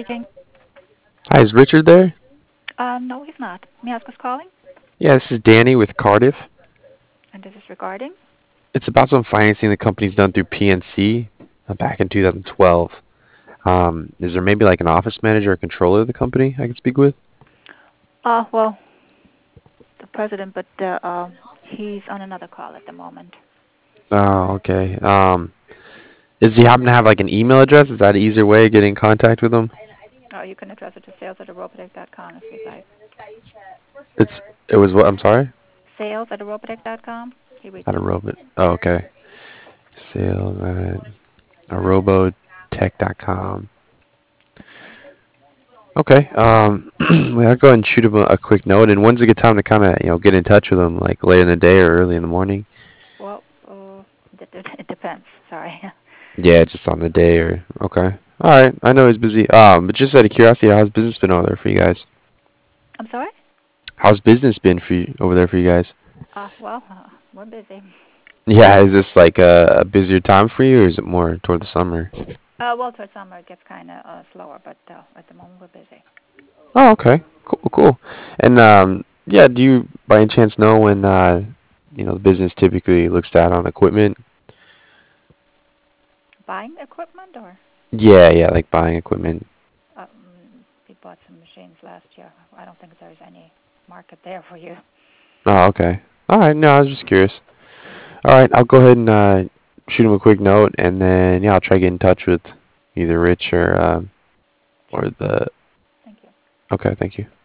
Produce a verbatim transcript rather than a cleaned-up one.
speaking. Hi, is Richard there? Uh, no, he's not. May I ask who's calling? Yeah, this is Danny with Cardiff. And this is regarding? It's about some financing the company's done through P N C uh, back in two thousand twelve. Um, is there maybe like an office manager or controller of the company I can speak with? Uh, well, the president, but uh, uh, he's on another call at the moment. Oh, okay. Um, does he happen to have like an email address? Is that an easier way of getting in contact with him? Uh, you can address it to sales at aerobotech dot com if you'd like. It's it was what? I'm sorry. Sales at aerobotech dot com. He Not a reaches. robot. Oh, okay. Sales at arobotech dot com. Okay. Um, well, I'll go ahead and shoot him a, a quick note. And when's a good time to kind of you know get in touch with him? Like late in the day or early in the morning? Well, uh, it, it, it depends. Sorry. Yeah, just on the day or okay. All right. I know he's busy. Um, but just out of curiosity, how's business been over there for you guys? I'm sorry? How's business been for you over there for you guys? Uh, well, uh, we're busy. Yeah, is this like a, a busier time for you, or is it more toward the summer? Uh, well, towards summer it gets kind of uh, slower, but uh, at the moment we're busy. Oh, okay. Cool, cool. And um, yeah, do you by any chance know when uh, you know, the business typically looks out on equipment? Buying equipment, or Yeah, yeah, like buying equipment. um, we bought some machines last year. I don't think there's any market there for you. Oh, okay. All right. No, I was just curious. All right, I'll go ahead and uh, shoot him a quick note, and then yeah, I'll try to get in touch with either Rich or um, Sure. or the. Thank you. Okay, thank you.